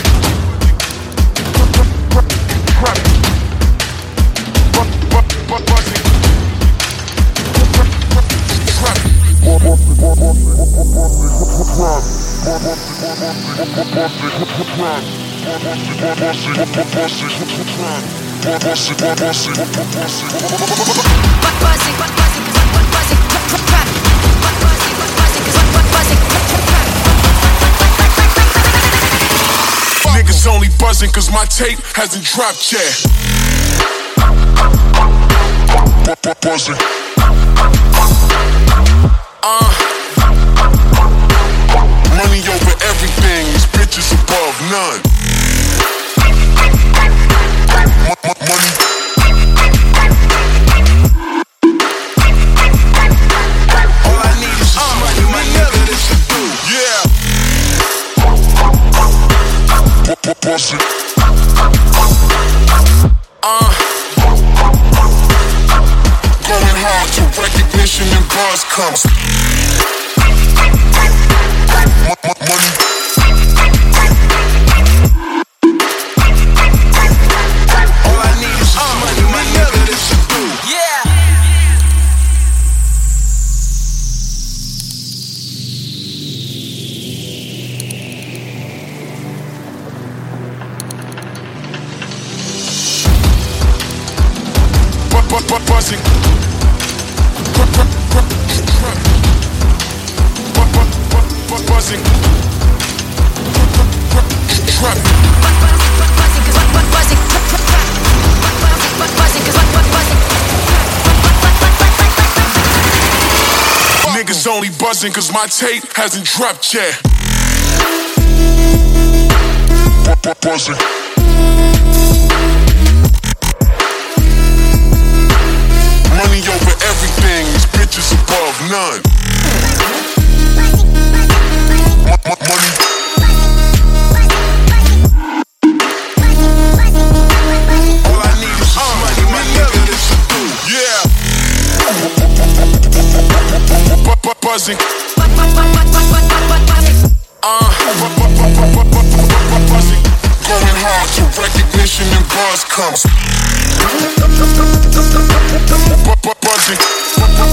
Niggas only buzzing cause my tape hasn't dropped yet. Buzzing. Money over everything, these bitches above none. Money. All I need is some money, my nigga, this is do. Yeah. Buzzing. Going hard till recognition and buzz comes. Money. All I need is some money, my nigga, this is do. Yeah. Buzzing. Buzzing. Niggas only buzzing cause my tape hasn't dropped yet. Buzzing. Money over everything, these bitches above none. Money. All I need is some money, my nigga, this is do. Yeah. Buzzing. Buzzing. Going hard till recognition and buzz comes. Buzzing.